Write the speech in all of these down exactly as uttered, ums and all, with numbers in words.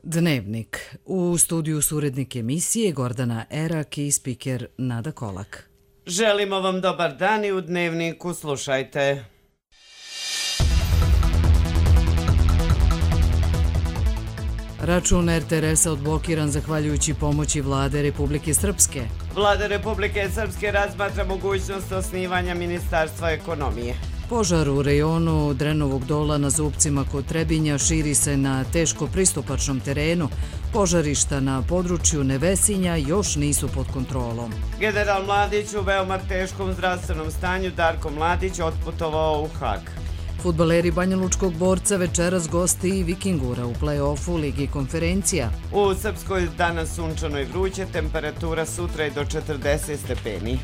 Dnevnik. U studiju su urednik emisije Gordana Erak i spiker Nada Kolak. Želimo vam dobar dan i u Dnevniku slušajte. Račun er te er es-a odblokiran zahvaljujući pomoći Vlade Republike Srpske. Vlada Republike Srpske razmatra mogućnost osnivanja Ministarstva ekonomije. Požar u rejonu Drenovog dola na Zupcima kod Trebinja širi se na teško pristupačnom terenu. Požarišta na području Nevesinja još nisu pod kontrolom. General Mladić u veoma teškom zdravstvenom stanju, Darko Mladić, otputovao u Hag. Fudbaleri Banjalučkog Borca večeras gosti i Vikingura u play-offu Ligi konferencija. U Srpskoj danas sunčano i vruće, temperatura sutra i do četrdeset stepeni.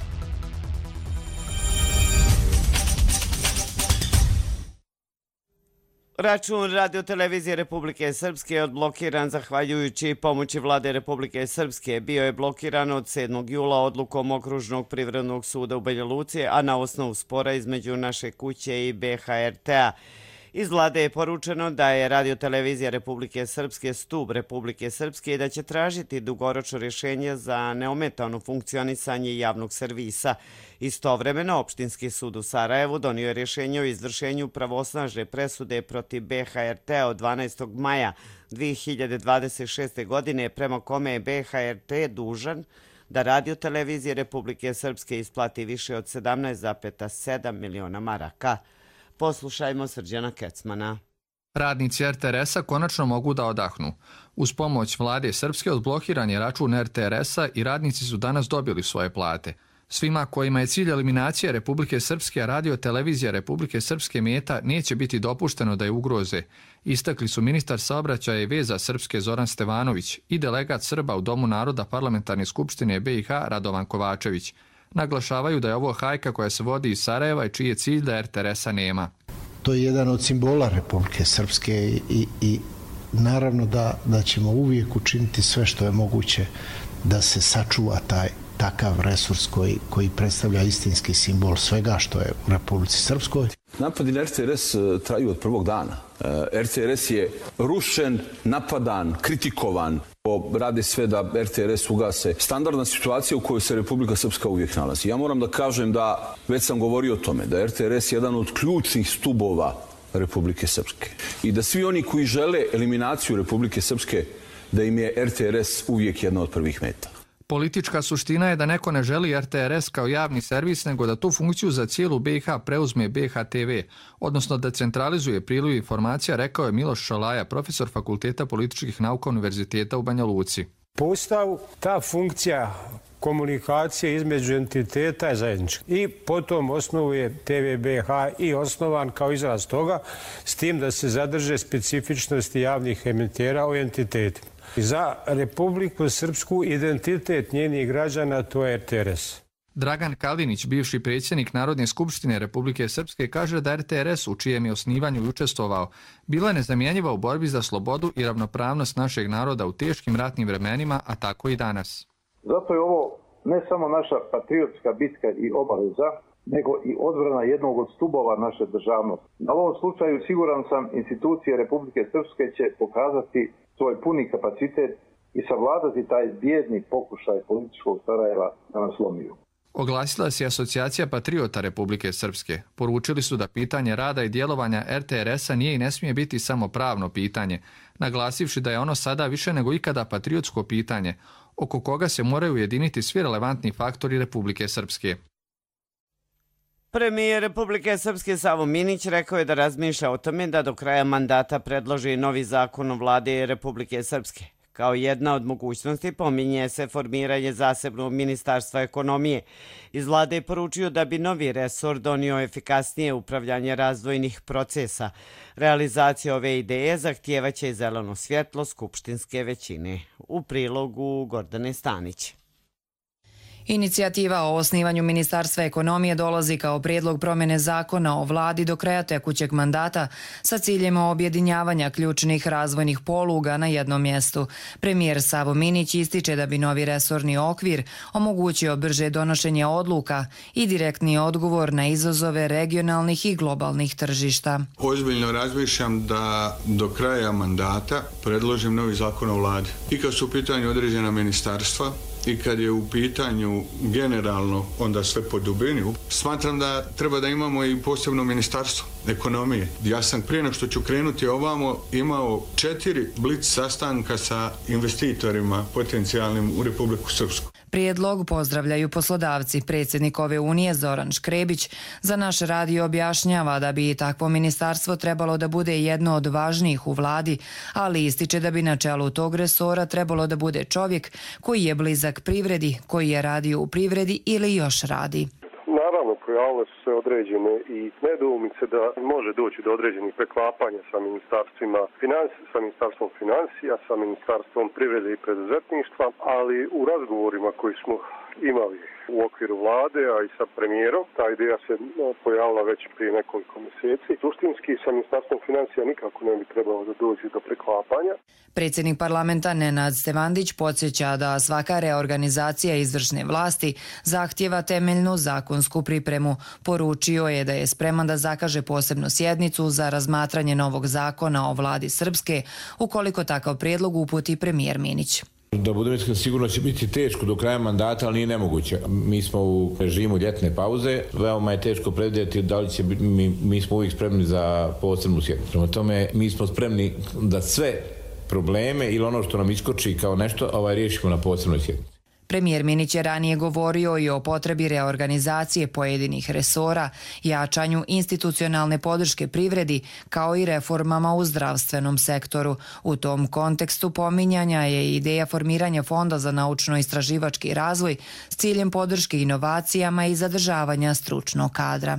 Račun Radio-televizije Republike Srpske je odblokiran zahvaljujući pomoći Vlade Republike Srpske. Bio je blokiran od sedmog jula odlukom Okružnog privrednog suda u Banja Luci, a na osnovu spora između naše kuće i be ha er te-a. Iz vlade je poručeno da je Radio-televizija Republike Srpske stub Republike Srpske i da će tražiti dugoročno rješenje za neometano funkcionisanje javnog servisa. Istovremeno, Opštinski sud u Sarajevu donio je rješenje o izvršenju pravosnažne presude protiv be ha er te-a od dvanaestog maja dve hiljade dvadeset šeste. godine, prema kome je be ha er te dužan da Radio-televiziji Republike Srpske isplati više od sedamnaest zarez sedam miliona maraka. Poslušajmo Srđana Kecmana. Radnici er te er es-a konačno mogu da odahnu. Uz pomoć Vlade Srpske odblokiran je račun er te er es-a i radnici su danas dobili svoje plate. Svima kojima je cilj eliminacije Republike Srpske, a Radio-televizija Republike Srpske meta, neće biti dopušteno da je ugroze. Istakli su ministar saobraćaja i veza Srpske Zoran Stevanović i delegat Srba u Domu naroda Parlamentarne skupštine be i ha Radovan Kovačević. Naglašavaju da je ovo hajka koja se vodi iz Sarajeva i čiji je cilj da er te er es-a nema. To je jedan od simbola Republike Srpske i, i, i naravno da, da ćemo uvijek učiniti sve što je moguće da se sačuva taj takav resurs koji, koji predstavlja istinski simbol svega što je u Republici Srpskoj. Napadi na er te er es traju od prvog dana. er te er es je rušen, napadan, kritikovan. Rade sve da er te er es ugase. Standardna situacija u kojoj se Republika Srpska uvijek nalazi. Ja moram da kažem da, već sam govorio o tome, da je er te er es jedan od ključnih stubova Republike Srpske. I da svi oni koji žele eliminaciju Republike Srpske, da im je er te er es uvijek jedna od prvih meta. Politička suština je da neko ne želi er te er es kao javni servis, nego da tu funkciju za cijelu be i ha preuzme be ha te ve, odnosno da centralizuje priliv informacija, rekao je Miloš Šalaja, profesor Fakulteta političkih nauka Univerziteta u Banja Luci. Po Ustavu ta funkcija komunikacije između entiteta je zajednička. I potom osnovuje te ve be ha i osnovan kao izraz toga, s tim da se zadrže specifičnosti javnih emitera o entitetima. Za Republiku Srpsku identitet njenih građana to je er te er es. Dragan Kalinić, bivši predsjednik Narodne skupštine Republike Srpske, kaže da er te er es, u čijem je osnivanju i učestvovao, bila je nezamjenjiva u borbi za slobodu i ravnopravnost našeg naroda u teškim ratnim vremenima, a tako i danas. Zato je ovo ne samo naša patriotska bitka i obaveza, nego i odbrana jednog od stubova naše državnosti. Na ovom slučaju siguran sam institucije Republike Srpske će pokazati svoj puni kapacitet i savladati taj bijedni pokušaj političkog Sarajeva da nas slomiju. Oglasila se Asocijacija patriota Republike Srpske. Poručili su da pitanje rada i djelovanja er te er es-a nije i ne smije biti samo pravno pitanje, naglasivši da je ono sada više nego ikada patriotsko pitanje, oko koga se moraju ujediniti svi relevantni faktori Republike Srpske. Premijer Republike Srpske Savo Minić rekao je da razmišlja o tome da do kraja mandata predloži novi zakon o vladi Republike Srpske. Kao jedna od mogućnosti pominje se formiranje zasebnog ministarstva ekonomije. Iz vlade je poručio da bi novi resor donio efikasnije upravljanje razvojnih procesa. Realizacija ove ideje zahtijevaće zeleno svjetlo skupštinske većine. U prilogu Gordane Stanić. Inicijativa o osnivanju Ministarstva ekonomije dolazi kao prijedlog promjene zakona o vladi do kraja tekućeg mandata sa ciljem objedinjavanja ključnih razvojnih poluga na jednom mjestu. Premijer Savo Minić ističe da bi novi resorni okvir omogućio brže donošenje odluka i direktni odgovor na izazove regionalnih i globalnih tržišta. Ozbiljno razmišljam da do kraja mandata predložim novi zakon o vladi. I kad su u pitanju određena ministarstva, i kad je u pitanju generalno onda sve po dubini, smatram da treba da imamo i posebno ministarstvo ekonomije. Ja sam prije nego što ću krenuti ovamo imao četiri blic sastanka sa investitorima potencijalnim u Republiku Srpsku. Prijedlog pozdravljaju poslodavci. Predsjednik ove unije Zoran Škrebić za naš radio objašnjava da bi takvo ministarstvo trebalo da bude jedno od važnijih u vladi, ali ističe da bi na čelu tog resora trebalo da bude čovjek koji je blizak privredi, koji je radio u privredi ili još radi. Naravno, pojavile su se određene i nedoumice da može doći do određenih preklapanja sa ministarstvima financija, sa ministarstvom financija, sa ministarstvom privrede i preduzetništva, ali u razgovorima koji smo imali u okviru vlade, a i sa premijerom, ta ideja se pojavila već prije nekoliko mjeseci. Suštinski sa ministarstvom financija nikako ne bi trebalo da dođe do preklapanja. Predsjednik parlamenta Nenad Stevandić podsjeća da svaka reorganizacija izvršne vlasti zahtjeva temeljnu zakonsku pripremu. Poručio je da je spreman da zakaže posebnu sjednicu za razmatranje novog zakona o vladi Srpske, ukoliko takav prijedlog uputi premijer Minić. Da budem iskren, sigurno će biti teško do kraja mandata, ali nije nemoguće. Mi smo u režimu ljetne pauze, veoma je teško predvidjeti da li će biti, mi, mi smo uvijek spremni za posebnu sjednicu. Prema tome, mi smo spremni da sve probleme ili ono što nam iskoči kao nešto, ovaj riješimo na posebnoj sjednici. Premijer Minić je ranije govorio i o potrebi reorganizacije pojedinih resora, jačanju institucionalne podrške privredi, kao i reformama u zdravstvenom sektoru. U tom kontekstu pominjanja je ideja formiranja Fonda za naučno-istraživački razvoj s ciljem podrške inovacijama i zadržavanja stručnog kadra.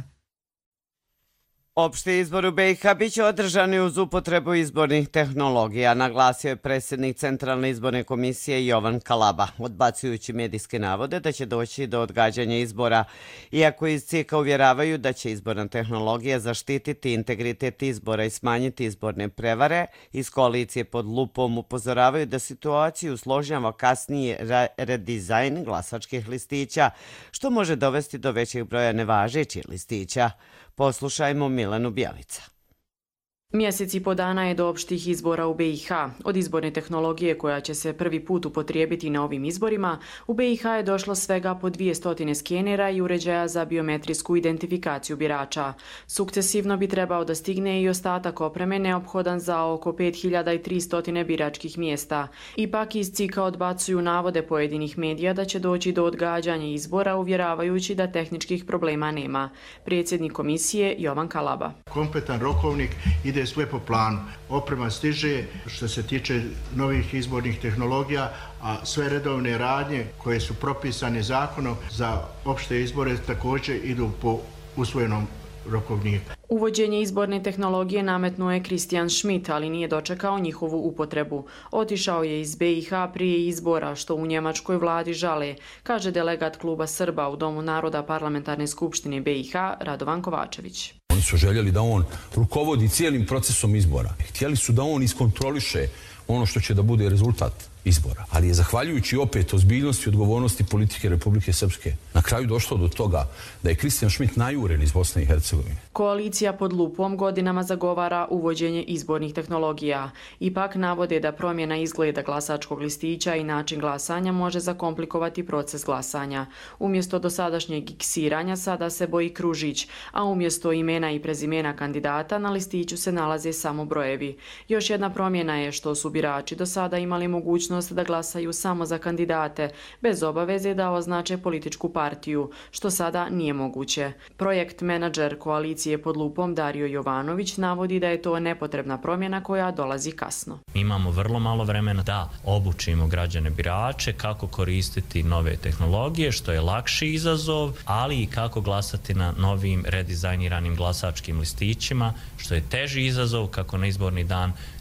Opšti izbor u B i H biće održani uz upotrebu izbornih tehnologija, naglasio je predsjednik Centralne izborne komisije Jovan Kalaba, odbacujući medijske navode da će doći do odgađanja izbora, iako iz C I K-a uvjeravaju da će izborna tehnologija zaštititi integritet izbora i smanjiti izborne prevare. Iz koalicije pod lupom upozoravaju da situaciju usložnjava kasnije redizajn glasačkih listića, što može dovesti do većeg broja nevažećih listića. Poslušajmo Milenu Bjelica. Mjesec i po dana je do opštih izbora u B i H. Od izborne tehnologije koja će se prvi put upotrijebiti na ovim izborima, u B i H je došlo svega po dvije stotine skenera i uređaja za biometrijsku identifikaciju birača. Sukcesivno bi trebao da stigne i ostatak opreme neophodan za oko pet hiljada tristo biračkih mjesta. Ipak iz C I K-a odbacuju navode pojedinih medija da će doći do odgađanja izbora, uvjeravajući da tehničkih problema nema. Predsjednik komisije Jovan Kalaba. Kompetan rokovnik ide sve po planu. Oprema stiže što se tiče novih izbornih tehnologija, a sve redovne radnje koje su propisane zakonom za opšte izbore također idu po usvojenom rokovniku. Uvođenje izborne tehnologije nametnuo je Kristijan Schmidt, ali nije dočekao njihovu upotrebu. Otišao je iz B i H prije izbora, što u njemačkoj vladi žale, kaže delegat kluba Srba u Domu naroda Parlamentarne skupštine B i H Radovan Kovačević. Oni su željeli da on rukovodi cijelim procesom izbora. Htjeli su da on iskontroliše ono što će da bude rezultat izbora. Ali je zahvaljujući opet ozbiljnosti i odgovornosti politike Republike Srpske na kraju došlo do toga da je Kristijan Schmidt najuren iz Bosne i Hercegovine. Koalicija pod lupom godinama zagovara uvođenje izbornih tehnologija. Ipak navode da promjena izgleda glasačkog listića i način glasanja može zakomplikovati proces glasanja. Umjesto dosadašnjeg iksiranja sada se boji kružić, a umjesto imena i prezimena kandidata na listiću se nalaze samo brojevi. Još jedna promjena je što su birači do sada imali mogućnost da glasaju samo za kandidate, bez obaveze da označe političku partiju, što sada nije moguće. Projekt menadžer koalicije pod lupom Dario Jovanović navodi da je to nepotrebna promjena koja dolazi kasno. Mi imamo vrlo malo vremena da obučimo građane birače kako koristiti nove tehnologije, što je lakši izazov, ali i kako glasati na novim redizajniranim glasačkim listićima, što je teži izazov kako na izborni dan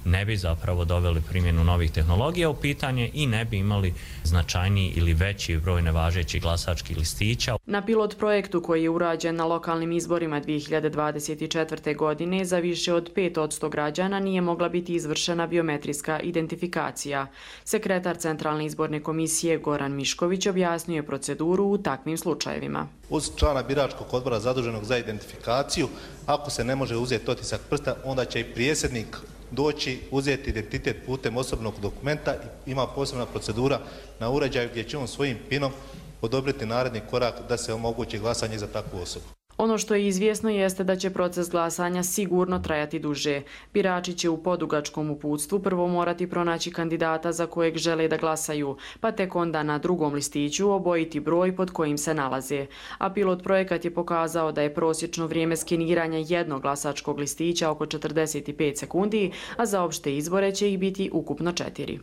ne bi zapravo doveli primjenu novih tehnologija u pitanje i ne bi imali značajniji ili veći broj nevažećih glasačkih listića. Na pilot projektu koji je urađen na lokalnim izborima dvije hiljade dvadeset četvrte. godine za više od pet posto građana nije mogla biti izvršena biometrijska identifikacija. Sekretar Centralne izborne komisije Goran Mišković objasnio je proceduru u takvim slučajevima. Uz člana biračkog odbora zaduženog za identifikaciju, ako se ne može uzeti otisak prsta, onda će i prijesednik doći, uzeti identitet putem osobnog dokumenta i ima posebna procedura na uređaju gdje će on svojim pinom odobriti naredni korak da se omogući glasanje za takvu osobu. Ono što je izvjesno jeste da će proces glasanja sigurno trajati duže. Birači će u podugačkom uputstvu prvo morati pronaći kandidata za kojeg žele da glasaju, pa tek onda na drugom listiću obojiti broj pod kojim se nalaze. A pilot projekat je pokazao da je prosječno vrijeme skeniranja jednog glasačkog listića oko četrdeset pet sekundi, a za opšte izbore će ih biti ukupno četiri.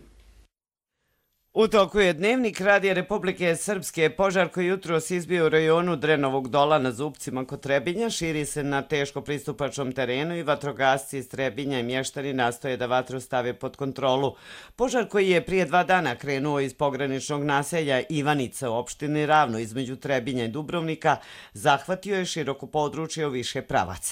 U toku je Dnevnik Radija Republike Srpske. Požar koji jutros izbio u rajonu Drenovog Dola na Zupcima kod Trebinja širi se na teško pristupačnom terenu i vatrogasci iz Trebinja i mještani nastoje da vatru stave pod kontrolu. Požar koji je prije dva dana krenuo iz pograničnog naselja Ivanica u opštini Ravno između Trebinja i Dubrovnika zahvatio je široko područje u više pravaca.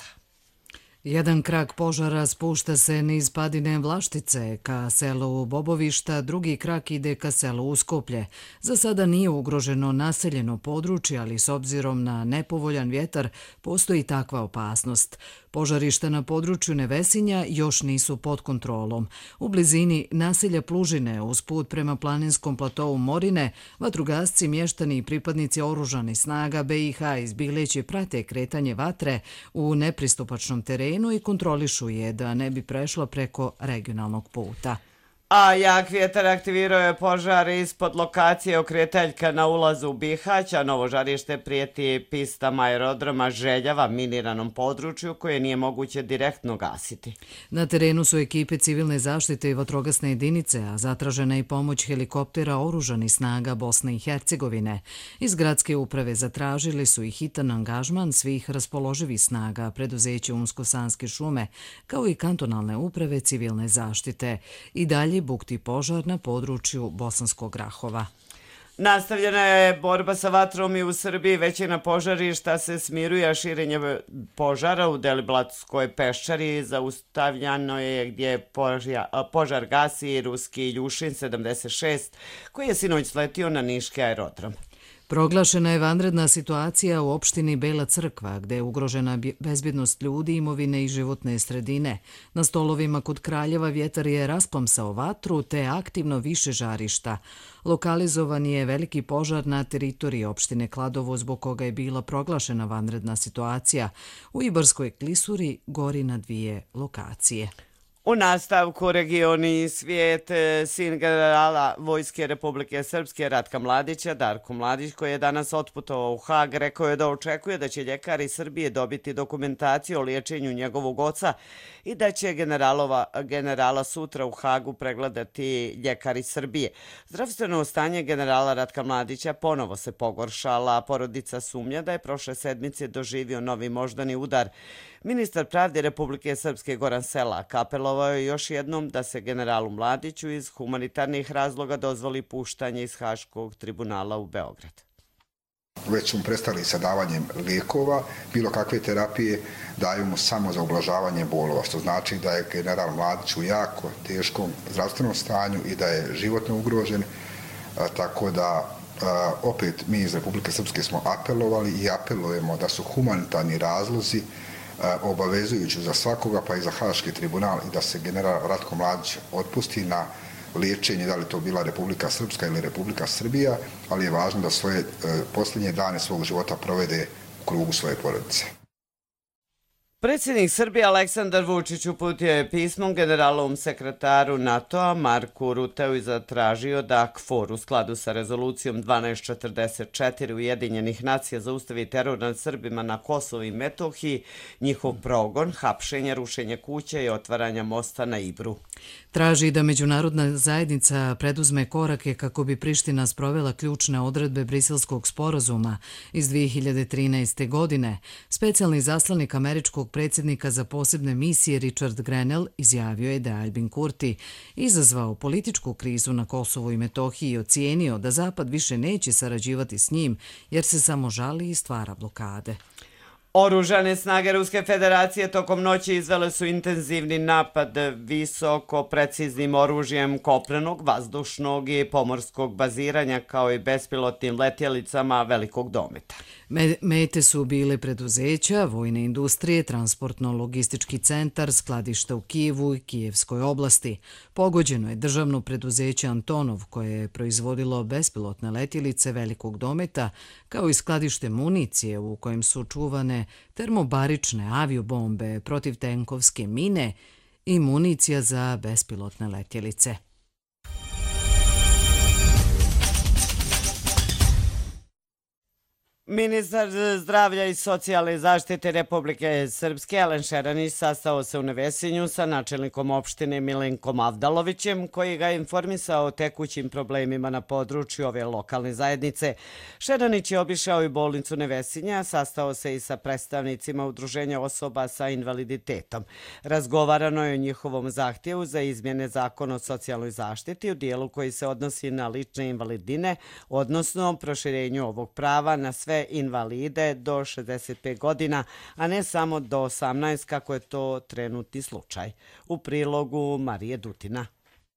Jedan krak požara spušta se niz padine Vlaštice ka selu Bobovišta, drugi krak ide ka selu Uskoplje. Za sada nije ugroženo naseljeno područje, ali s obzirom na nepovoljan vjetar postoji takva opasnost. Požarišta na području Nevesinja još nisu pod kontrolom. U blizini naselja Plužine, uz put prema planinskom platovu Morine, vatrogasci, mještani i pripadnici oružanih snaga B i H iz Bileće prate kretanje vatre u nepristupačnom terenu i kontrolišu je da ne bi prešla preko regionalnog puta. A jak vjetar aktivirao je požar ispod lokacije Okretaljka na ulazu u Bihać, a novo žarište prijeti pistama aerodroma Željava, miniranom području koje nije moguće direktno gasiti. Na terenu su ekipe civilne zaštite i vatrogasne jedinice, a zatražena je i pomoć helikoptera oružanih snaga Bosne i Hercegovine. Iz gradske uprave zatražili su i hitan angažman svih raspoloživih snaga, preduzeće Unsko-Sanske šume, kao i kantonalne uprave civilne zaštite. I dalje bukti požar na području Bosanskog Rahova. Nastavljena je borba sa vatrom i u Srbiji. Većina požarišta se smiruje, a širenje požara u Deliblatskoj peščari zaustavljano je gdje požar gasi ruski Iljušin sedamdeset šest koji je sinoć sletio na niški aerodrom. Proglašena je vanredna situacija u opštini Bela Crkva, gde je ugrožena bezbjednost ljudi, imovine i životne sredine. Na stolovima kod Kraljeva vjetar je rasplamsao vatru te aktivno više žarišta. Lokalizovan je veliki požar na teritoriji opštine Kladovo, zbog koga je bila proglašena vanredna situacija. U Ibarskoj klisuri gori na dvije lokacije. U nastavku regioni i svijet, sin generala Vojske Republike Srpske Ratka Mladića, Darko Mladić, koji je danas otputovao u Hag, rekao je da očekuje da će ljekari Srbije dobiti dokumentaciju o liječenju njegovog oca i da će generalova, generala sutra u Hagu pregledati ljekari Srbije. Zdravstveno stanje generala Ratka Mladića ponovo se pogoršala, a porodica sumnja da je prošle sedmice doživio novi moždani udar. Ministar pravde Republike Srpske Goran Selak apelovao je još jednom da se generalu Mladiću iz humanitarnih razloga dozvoli puštanje iz Haškog tribunala u Beograd. Već smo prestali sa davanjem lijekova, bilo kakve terapije daju mu samo za ublažavanje bolova, što znači da je general Mladić u jako teškom zdravstvenom stanju i da je životno ugrožen, tako da opet mi iz Republike Srpske smo apelovali i apelujemo da su humanitarni razlozi obavezujući za svakoga, pa i za Haški tribunal, i da se general Ratko Mladić otpusti na liječenje, da li to bila Republika Srpska ili Republika Srbija, ali je važno da svoje posljednje dane svog života provede u krugu svoje porodice. Predsjednik Srbije Aleksandar Vučić uputio je pismom generalnom sekretaru NATO-a Marku Ruteu i zatražio da KFOR u skladu sa rezolucijom dvanaest četrdeset četiri Ujedinjenih nacija zaustavi teror nad Srbima na Kosovu i Metohiji, njihov progon, hapšenje, rušenje kuća i otvaranja mosta na Ibru. Traži da međunarodna zajednica preduzme korake kako bi Priština sprovela ključne odredbe Briselskog sporazuma iz dvije hiljade trinaeste. godine. Specijalni zaslanik američkog američkog predsjednika za posebne misije Richard Grenell izjavio je da je Albin Kurti izazvao političku krizu na Kosovu i Metohiji i ocijenio da Zapad više neće sarađivati s njim jer se samo žali i stvara blokade. Oružane snage Ruske federacije tokom noći izvele su intenzivni napad visoko preciznim oružjem kopnenog, vazdušnog i pomorskog baziranja kao i bespilotnim letjelicama velikog dometa. Mete su bile preduzeća, vojne industrije, transportno-logistički centar, skladišta u Kijevu i Kijevskoj oblasti. Pogođeno je državno preduzeće Antonov koje je proizvodilo bespilotne letjelice velikog dometa kao i skladište municije u kojem su čuvane termobarične aviobombe, protivtenkovske mine i municija za bespilotne letjelice. Ministar zdravlja i socijalne zaštite Republike Srpske Alen Šeranić sastao se u Nevesinju sa načelnikom opštine Milenkom Avdalovićem koji ga je informisao o tekućim problemima na području ove lokalne zajednice. Šeranić je obišao i bolnicu Nevesinja, sastao se i sa predstavnicima udruženja osoba sa invaliditetom. Razgovarano je o njihovom zahtjevu za izmjene zakona o socijalnoj zaštiti u dijelu koji se odnosi na lične invalidnine, odnosno proširenju ovog prava na sve invalide do šezdeset pet godina, a ne samo do osamnaest kako je to trenutni slučaj. U prilogu Marije Dutina.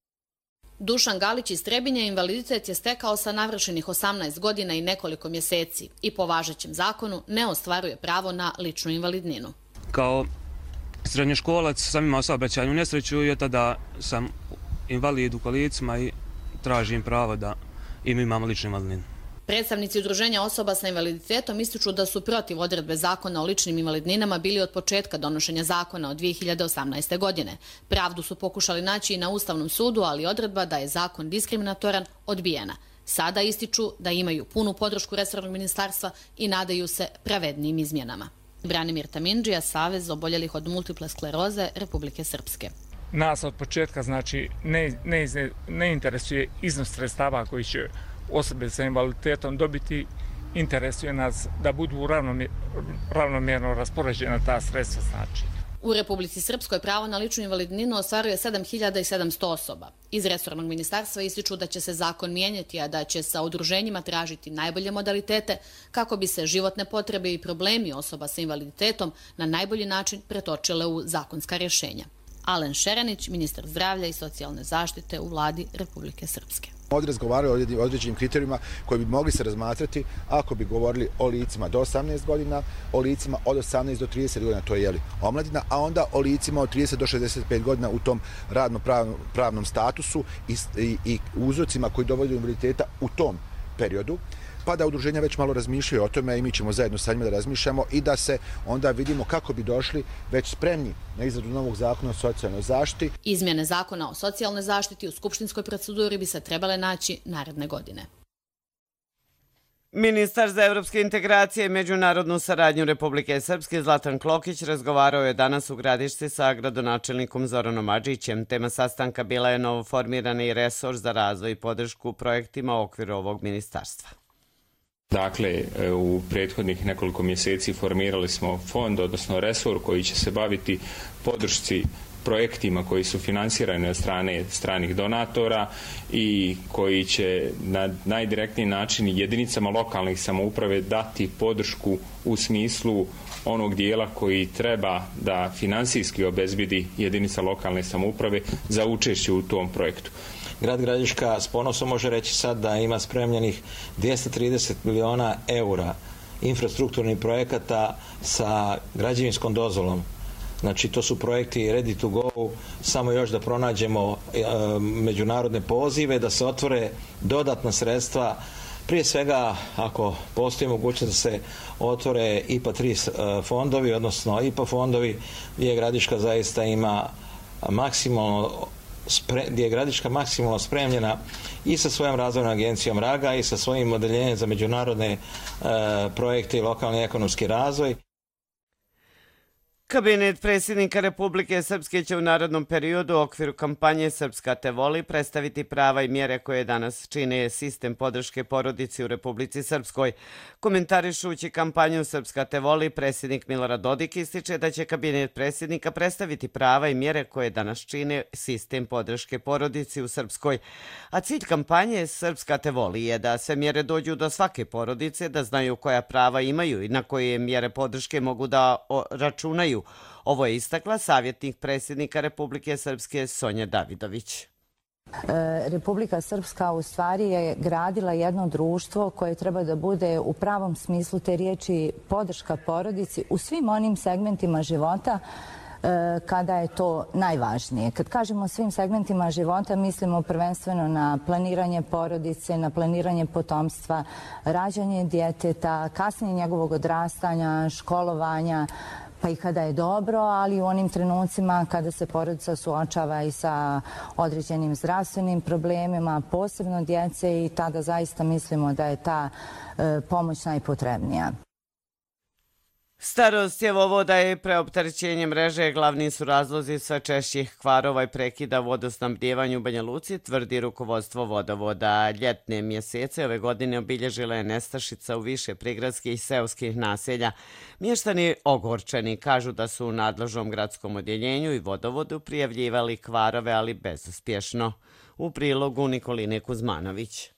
Dušan Galić iz Trebinja invaliditet je stekao sa navršenih osamnaest godina i nekoliko mjeseci i po važećem zakonu ne ostvaruje pravo na ličnu invalidninu. Kao srednjoškolac sam imao saobraćajnu nesreću i od tada sam invalid u kolicima i tražim pravo da im imamo ličnu invalidninu. Predstavnici udruženja osoba sa invaliditetom ističu da su protiv odredbe zakona o ličnim invalidninama bili od početka donošenja zakona od dvije hiljade osamnaeste. godine. Pravdu su pokušali naći i na Ustavnom sudu, ali odredba da je zakon diskriminatoran odbijena. Sada ističu da imaju punu podršku resornog ministarstva i nadaju se pravednim izmjenama. Branimir Tamindžija, Savez oboljelih od multiple skleroze Republike Srpske. Nas od početka znači ne, ne, ne interesuje iznos sredstava koji će osobe sa invaliditetom dobiti, interesuje nas da budu ravnomjerno raspoređena ta sredstva. Znači. U Republici Srpskoj pravo na ličnu invalidninu ostvaruje sedam hiljada sedamsto osoba. Iz resornog ministarstva ističu da će se zakon mijenjati, a da će sa udruženjima tražiti najbolje modalitete kako bi se životne potrebe i problemi osoba sa invaliditetom na najbolji način pretočile u zakonska rješenja. Alen Šeranić, ministar zdravlja i socijalne zaštite u vladi Republike Srpske. Ovdje razgovaraju o određenim kriterijima koji bi mogli se razmatrati ako bi govorili o licima do osamnaest godina, o licima od osamnaest do trideset godina, to je jeli omladina, a onda o licima od trideset do šezdeset pet godina u tom radno-pravnom statusu i, i, i uzrocima koji dovode do invaliditeta u tom periodu. Pa da udruženja već malo razmišljaju o tome i mi ćemo zajedno sa njima da razmišljamo i da se onda vidimo kako bi došli već spremni na izradu novog zakona o socijalnoj zaštiti. Izmjene zakona o socijalnoj zaštiti u skupštinskoj proceduri bi se trebale naći naredne godine. Ministar za evropske integracije i međunarodnu saradnju Republike Srpske Zlatan Klokić razgovarao je danas u Gradišci sa gradonačelnikom Zoranom Adžićem. Tema sastanka bila je novoformirani resor za razvoj i podršku projektima u okviru ovog ministarstva. Dakle, u prethodnih nekoliko mjeseci formirali smo fond, odnosno resor koji će se baviti podršci projektima koji su finansirani od strane stranih donatora i koji će na najdirektniji način jedinicama lokalnih samouprave dati podršku u smislu onog dijela koji treba da finansijski obezbedi jedinica lokalne samouprave za učešće u tom projektu. Grad Gradiška s ponosom može reći sad da ima spremljenih dvjesto trideset miliona eura infrastrukturnih projekata sa građevinskom dozvolom. Znači to su projekti ready to go, samo još da pronađemo e, međunarodne pozive, da se otvore dodatna sredstva. Prije svega, ako postoji mogućnost da se otvore I P A tri fondovi, odnosno I P A fondovi, gdje Gradiška zaista ima maksimalno gdje je Gradiška maksimalno spremljena i sa svojom razvojnom agencijom Raga i sa svojim odeljenjem za međunarodne e, projekte i lokalni ekonomski razvoj. Kabinet predsjednika Republike Srpske će u narednom periodu u okviru kampanje Srpska te voli predstaviti prava i mjere koje danas čine sistem podrške porodici u Republici Srpskoj. Komentarišući kampanju Srpska te voli, predsjednik Milorad Dodik ističe da će kabinet predsjednika predstaviti prava i mjere koje danas čine sistem podrške porodici u Srpskoj. A cilj kampanje Srpska te voli je da sve mjere dođu do svake porodice, da znaju koja prava imaju i na koje mjere podrške mogu da računaju. Ovo je istakla savjetnik predsjednika Republike Srpske Sonja Davidović. Republika Srpska u stvari je gradila jedno društvo koje treba da bude u pravom smislu te riječi podrška porodici u svim onim segmentima života kada je to najvažnije. Kad kažemo svim segmentima života, mislimo prvenstveno na planiranje porodice, na planiranje potomstva, rađanje djeteta, kasnije njegovog odrastanja, školovanja, pa i kada je dobro, ali u onim trenucima kada se porodica suočava i sa određenim zdravstvenim problemima, posebno djece, i tada zaista mislimo da je ta e, pomoć najpotrebnija. Starost cjevovoda i preopterećenje mreže glavni su razlozi sve češćih kvarova i prekida vodosnabdjevanju u Banja Luci, tvrdi rukovodstvo vodovoda. Ljetne mjesece ove godine obilježila je nestašica u više prigradskih i seoskih naselja. Mještani ogorčeni kažu da su u nadležnom gradskom odjeljenju i vodovodu prijavljivali kvarove, ali bezuspješno. U prilogu Nikoline Kuzmanović.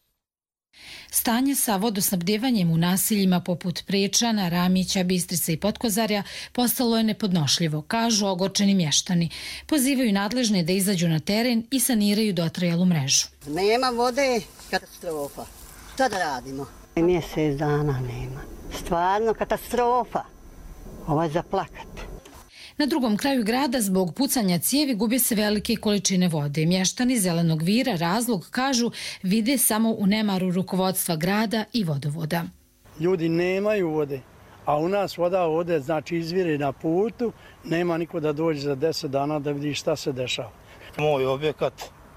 Stanje sa vodosnabdjevanjem u naseljima poput Prečana, Ramića, Bistrice i Potkozarja postalo je nepodnošljivo, kažu ogorčeni mještani. Pozivaju nadležne da izađu na teren i saniraju dotrajalu mrežu. Nema vode, katastrofa. Šta da radimo? Mjesec dana nema. Stvarno katastrofa. Ovo je za plakat. Na drugom kraju grada zbog pucanja cijevi gube se velike količine vode. Mještani Zelenog Vira razlog, kažu, vide samo u nemaru rukovodstva grada i vodovoda. Ljudi nemaju vode, a u nas voda vode znači izvire na putu, nema niko da dođe za deset dana da vidi šta se dešava. Moj objekat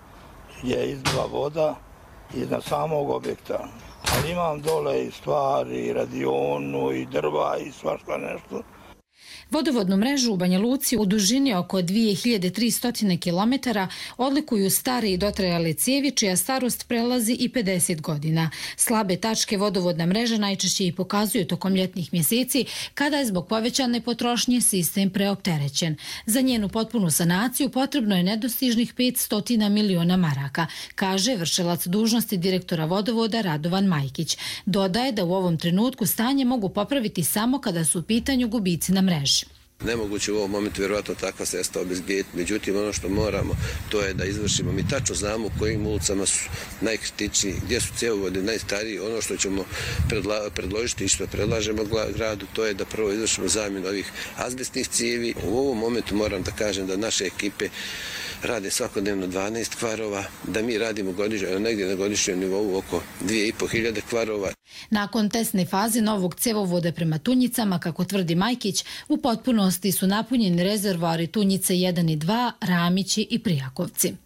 je izbila voda iznad samog objekta, ali imam dole i stvari, i radionu, i drva, i svašta nešto. Vodovodnu mrežu u Banja Luci u dužini oko dvije hiljade tristo kilometara odlikuju stare i dotrajale cijevi čija starost prelazi i pedeset godina. Slabe tačke vodovodna mreža najčešće i pokazuju tokom ljetnih mjeseci kada je zbog povećane potrošnje sistem preopterećen. Za njenu potpunu sanaciju potrebno je nedostižnih petsto miliona maraka, kaže vršilac dužnosti direktora vodovoda Radovan Majkić. Dodaje da u ovom trenutku stanje mogu popraviti samo kada su u pitanju gubici na mreži. Nemoguće u ovom momentu vjerovatno takva sredstva obezbijediti, međutim ono što moramo to je da izvršimo, mi tačno znamo kojim ulicama su najkritičniji, gdje su cjevovodi najstariji. Ono što ćemo predla, predložiti i što predlažemo gradu to je da prvo izvršimo zamjenu ovih azbestnih cijevi. U ovom momentu moram da kažem da naše ekipe rade svakodnevno dvanaest kvarova, da mi radimo godišnje, negdje na godišnjem nivou oko dvije i po hiljade kvarova. Nakon testne faze novog cjevovoda prema Tunjicama, kako tvrdi Majkić, u potpunosti su napunjeni rezervoari Tunjice jedan i dva, Ramići i Prijakovci.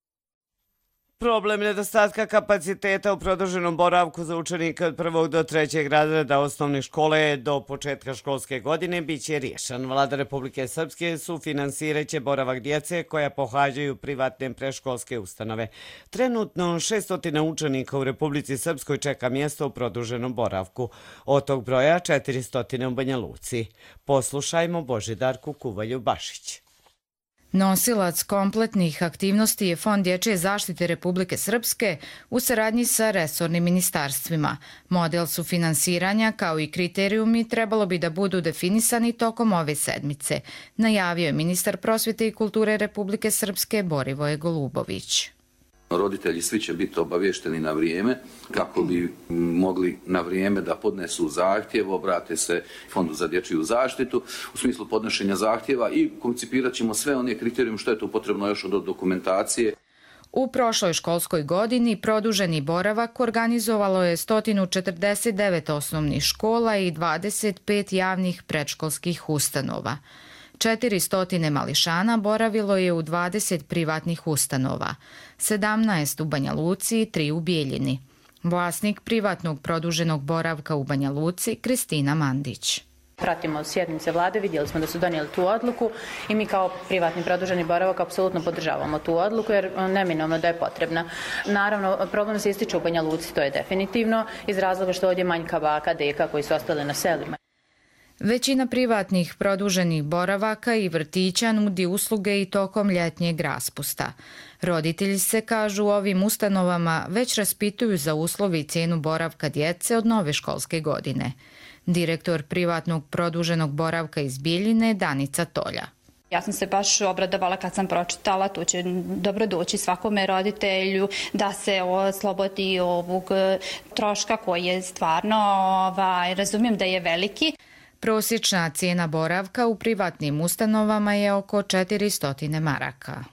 Problem nedostatka kapaciteta u produženom boravku za učenike od prvog do trećeg razreda osnovne škole do početka školske godine biće riješen. Vlada Republike Srpske sufinansiraće boravak djece koja pohađaju privatne preškolske ustanove. Trenutno šesto učenika u Republici Srpskoj čeka mjesto u produženom boravku. Od tog broja četiristo u Banja Luci. Poslušajmo Božidarku Kuvalju Bašić. Nosilac kompletnih aktivnosti je Fond dječje zaštite Republike Srpske u saradnji sa resornim ministarstvima. Model sufinansiranja kao i kriterijumi trebalo bi da budu definisani tokom ove sedmice, najavio je ministar prosvjete i kulture Republike Srpske Borivoje Golubović. Roditelji svi će biti obavješteni na vrijeme kako bi mogli na vrijeme da podnesu zahtjev, obrate se Fondu za dječju zaštitu u smislu podnošenja zahtjeva i koncipirat ćemo sve one kriterijume što je tu potrebno još od dokumentacije. U prošloj školskoj godini produženi boravak organizovalo je sto četrdeset devet osnovnih škola i dvadeset pet javnih predškolskih ustanova. četiristo mališana boravilo je u dvadeset privatnih ustanova, sedamnaest u Banja Luci i tri u Bijeljini. Vlasnik privatnog produženog boravka u Banja Luci, Kristina Mandić. Pratimo sjednice vlade, vidjeli smo da su donijeli tu odluku i mi kao privatni produženi boravak apsolutno podržavamo tu odluku jer neminovno da je potrebna. Naravno, problem se ističe u Banja Luci, to je definitivno, iz razloga što ovdje manjka baka, deka koji su ostali na selima. Većina privatnih produženih boravaka i vrtića nudi usluge i tokom ljetnjeg raspusta. Roditelji se, kažu, u ovim ustanovama već raspituju za uslovi i cijenu boravka djece od nove školske godine. Direktor privatnog produženog boravka iz Bijeljine, Danica Tolja. Ja sam se baš obradovala kad sam pročitala, to će dobro doći svakome roditelju da se oslobodi ovog troška koji je stvarno, ovaj, razumijem da je veliki. Prosječna cijena boravka u privatnim ustanovama je oko četiristo maraka.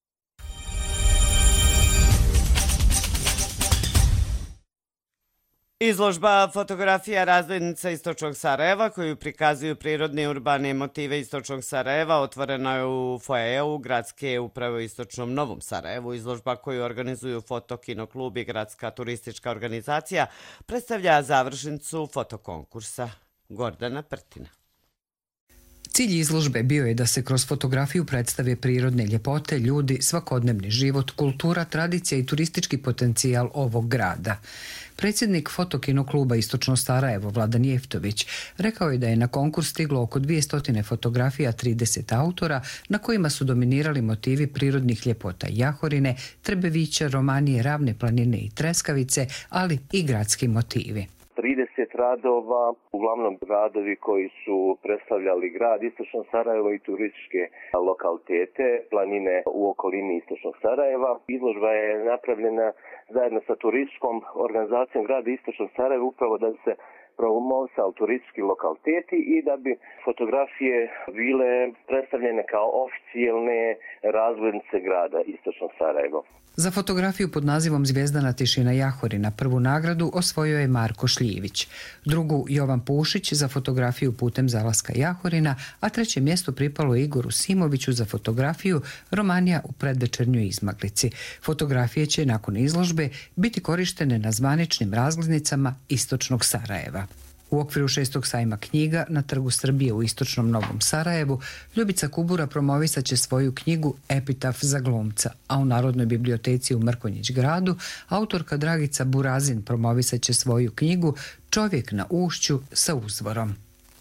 Izložba fotografija razglednica Istočnog Sarajeva koju prikazuju prirodne i urbane motive Istočnog Sarajeva otvorena je u foajeu Gradske uprave u Istočnom Novom Sarajevu. Izložba koju organizuju Fotokino klub i Gradska turistička organizacija predstavlja završnicu fotokonkursa. Gordana Prtina. Cilj izložbe bio je da se kroz fotografiju predstave prirodne ljepote, ljudi, svakodnevni život, kultura, tradicija i turistički potencijal ovog grada. Predsjednik Fotokino kluba Istočno Sarajevo, Vladan Jeftović, rekao je da je na konkurs stiglo oko dvjesto fotografija trideset autora na kojima su dominirali motivi prirodnih ljepota Jahorine, Trebevića, Romanije, Ravne planine i Treskavice, ali i gradski motivi. trideset radova, uglavnom radovi koji su predstavljali grad Istočno Sarajevo i turističke lokalitete, planine u okolini Istočnog Sarajeva. Izložba je napravljena zajedno sa turističkom organizacijom grada Istočnog Sarajeva upravo da se promovisali turistički lokaliteti i da bi fotografije bile predstavljene kao oficijelne razglednice grada Istočnog Sarajeva. Za fotografiju pod nazivom Zvijezdana tišina Jahorina prvu nagradu osvojio je Marko Šljivić, drugu Jovan Pušić za fotografiju putem zalaska Jahorina, a treće mjesto pripalo Igoru Simoviću za fotografiju Romanija u predvečernjoj izmaglici. Fotografije će nakon izložbe biti korištene na zvaničnim razglednicama Istočnog Sarajeva. U okviru šestog sajma knjiga na Trgu Srbije u Istočnom Novom Sarajevu Ljubica Kubura promovisat će svoju knjigu Epitaf za glumca, a u Narodnoj biblioteci u Mrkonjić gradu autorka Dragica Burazin promovisat će svoju knjigu Čovjek na ušću sa uzvorom.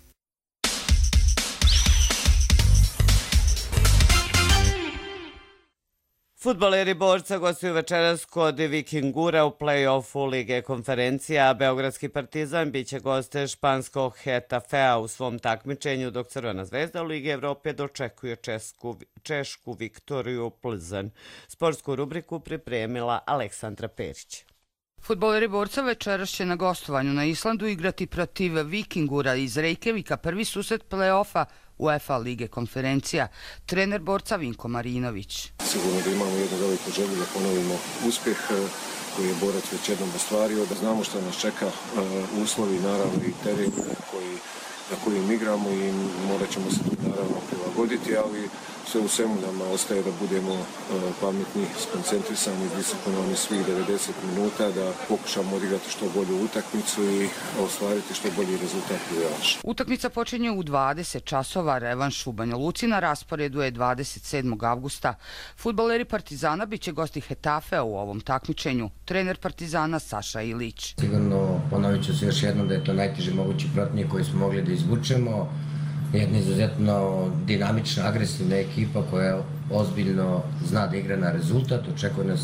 Fudbaleri Borca gostuju večeras kod Vikingura u play-offu Lige konferencija. Beogradski Partizan biće goste španskog Hetafea u svom takmičenju, dok Crvena zvezda u Ligi Evrope dočekuje česku, češku Viktoriju Plzen. Sportsku rubriku pripremila Aleksandra Perić. Fudbaleri Borca večeras će na gostovanju na Islandu igrati protiv Vikingura iz Reykjavika, prvi susret play-offa UEFA Lige konferencija. Trener Borca Vinko Marinović. Sigurno da imamo jednu veliku želju da ponovimo uspjeh koji je Borac već jednom ostvario, da znamo što nas čeka, uslovi, naravno i teren koji, na kojim igramo i morat ćemo se tu naravno prilagoditi, ali sve u svemu nama ostaje da budemo uh, pametni, skoncentrisani, disciplinovani svih devedeset minuta, da pokušamo odigrati što bolju utakmicu i ostvariti što bolji rezultat u revanšu. Utakmica počinje u dvadeset časova, revanš u Banja Luci na rasporedu je dvadeset sedmog avgusta. Fudbaleri Partizana biće gosti Hetafea u ovom takmičenju. Trener Partizana Saša Ilić. Sigurno ponovit ću se još jednom da je to najteži mogući protivnik koji smo mogli da izvučemo. Jedna izuzetno dinamična, agresivna ekipa koja ozbiljno zna da igra na rezultat. Očekuje nas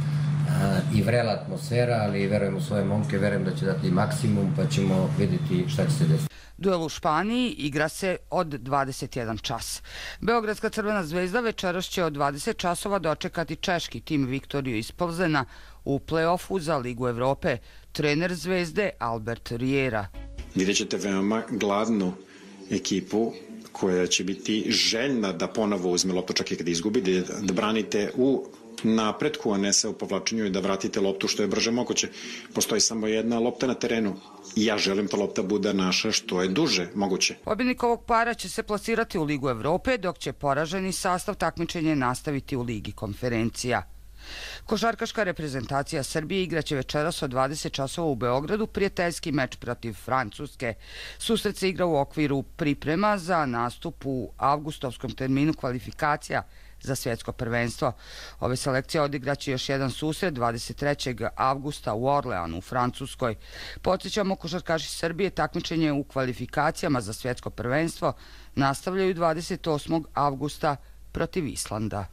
a, i vrela atmosfera, ali verujem u svoje momke, verujem da će dati maksimum, pa ćemo vidjeti šta će se desiti. Duel u Španiji igra se od dvadeset jedan čas. Beogradska Crvena zvezda večeras će od dvadeset časova dočekati češki tim Viktoriju iz Plzena u play-offu za Ligu Evrope. Trener Zvezde Albert Riera. Vidjet ćete veoma gladnu ekipu koja će biti željna da ponovo uzme loptu čak i kada izgubi, da, da branite u napretku, a ne se u povlačenju i da vratite loptu što je brže moguće. Postoji samo jedna lopta na terenu i ja želim da lopta bude naša što je duže moguće. Pobjednik ovog para će se plasirati u Ligu Evrope, dok će poraženi sastav takmičenja nastaviti u Ligi konferencija. Košarkaška reprezentacija Srbije igraće večeras od dvadeset časova u Beogradu prijateljski meč protiv Francuske. Susret se igra u okviru priprema za nastup u avgustovskom terminu kvalifikacija za svjetsko prvenstvo. Ove selekcije odigraće još jedan susret dvadeset trećeg avgusta u Orleanu u Francuskoj. Podsjećamo, košarkaši Srbije takmičenje u kvalifikacijama za svjetsko prvenstvo nastavljaju dvadeset osmog avgusta protiv Islanda.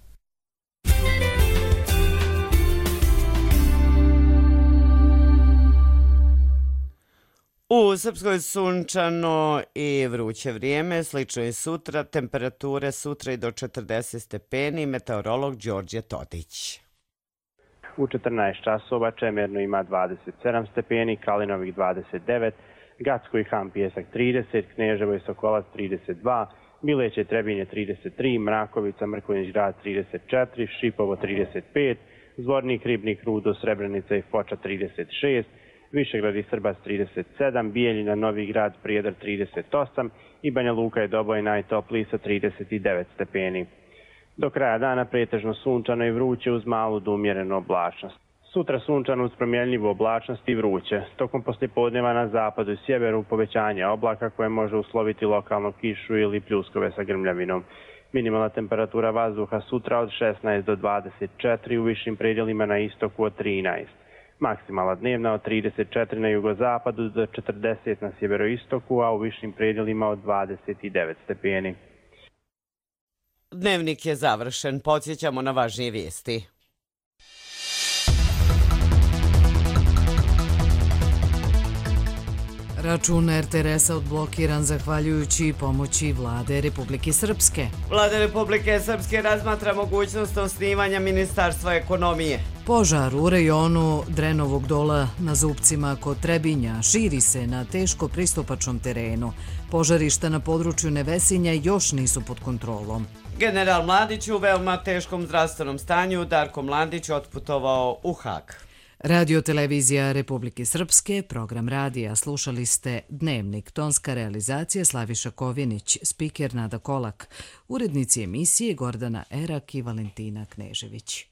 U Srpskoj sunčano i vruće vrijeme, slično i sutra, temperature sutra i do četrdeset stepeni, meteorolog Đorđe Todić. U četrnaest časova Čemerno ima dvadeset sedam stepeni, Kalinovih dvadeset devet, Gacko i Ham Pijesak trideset, Kneževo i Sokolac trideset dva, Bileće Trebinje trideset tri, Mrakovica Mrkonjić Grad trideset četiri, Šipovo trideset pet, Zvornik, Ribnik, Rudo, Srebrenica i Foča trideset šest, Višegrad i Srbac trideset sedam, Bijeljina, Novi Grad, Prijedor trideset osam i Banja Luka i Doboj najtopliji sa trideset devet stepeni. Do kraja dana pretežno sunčano i vruće uz malu do umjerenu oblačnost. Sutra sunčano uz promjenljivu oblačnost i vruće. Tokom poslijepodneva na zapadu i sjeveru povećanje oblaka koje može usloviti lokalnu kišu ili pljuskove sa grmljavinom. Minimalna temperatura vazduha sutra od šesnaest do dvadeset četiri, u višim predjelima na istoku od trinaest. Maksimala dnevna od trideset četiri na jugozapadu do četrdeset na sjeveroistoku, a u višim predjelima od dvadeset devet stepeni. Dnevnik je završen. Podsjećamo na važnije vijesti. Račun er te er es-a odblokiran zahvaljujući pomoći Vlade Republike Srpske. Vlada Republike Srpske razmatra mogućnost osnivanja Ministarstva ekonomije. Požar u rejonu Drenovog dola na Zupcima kod Trebinja širi se na teško pristupačnom terenu. Požarišta na području Nevesinja još nisu pod kontrolom. General Mladić u veoma teškom zdravstvenom stanju, Darko Mladić otputovao u Hag. Radio-televizija Republike Srpske, program radija, slušali ste Dnevnik, tonska realizacija Slaviša Kovinić, spiker Nada Kolak, urednici emisije Gordana Erak i Valentina Knežević.